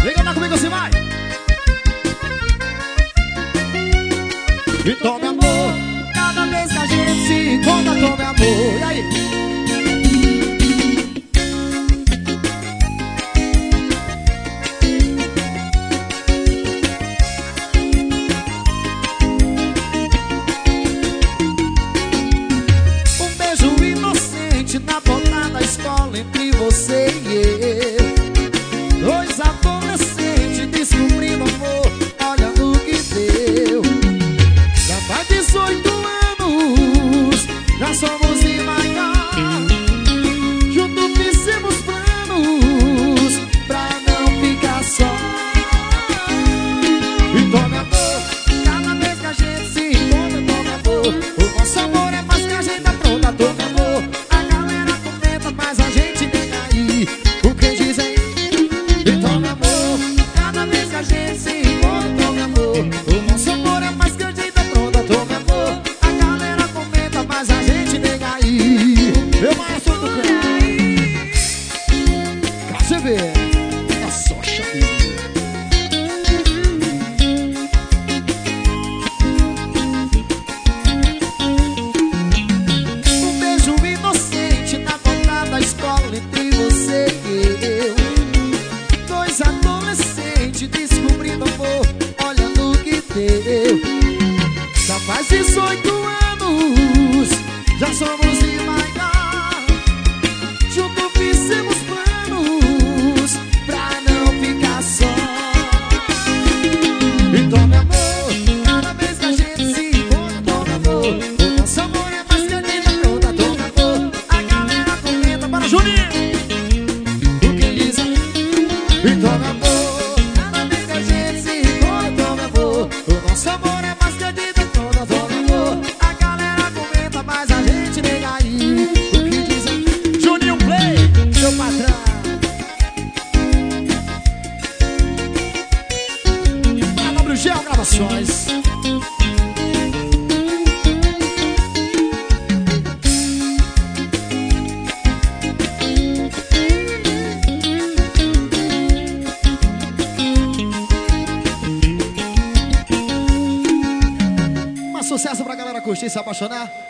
Vem cantar comigo assim, vai. Então, meu amor, cada vez que a gente se encontra, meu amor. E aí? Na porta da escola entre você e eu, dois adolescentes descobrindo amor, olha no que deu. Já faz 18 anos, já somos irmãos. Juntos fizemos planos pra não ficar só. Então, meu amor, cada vez que a gente se encontra, meu amor, o nosso amor é mais que a gente apronta, meu amor. Mas a gente nem aí, o que dizem? Então, meu amor, cada vez que a gente se encontra, meu amor, o nosso amor é mais que a gente apronta, meu amor. A galera comenta, mas a gente nem aí. Meu maestro do canto, pra você ver, é só chaveiro. Um beijo inocente na da escola entre você e eu, dois adolescentes descobrindo amor, olha no que deu. Já faz 18 anos, já somos irmãos. Juntos fizemos planos pra não ficar só. Então, meu amor, cada vez que a gente se encontra, meu amor, o nosso amor é mais que a gente apronta, meu amor. A galera comenta para Juninho. O que dizem? Então, meu amor, cada vez que a gente se encontra, meu amor, o nosso amor é mais que a gente apronta, meu amor. A galera comenta, mas a gente nem aí. O que dizem? Juninho Play, meu patrão. A WGL Gravações. Sucesso pra galera curtir e se apaixonar.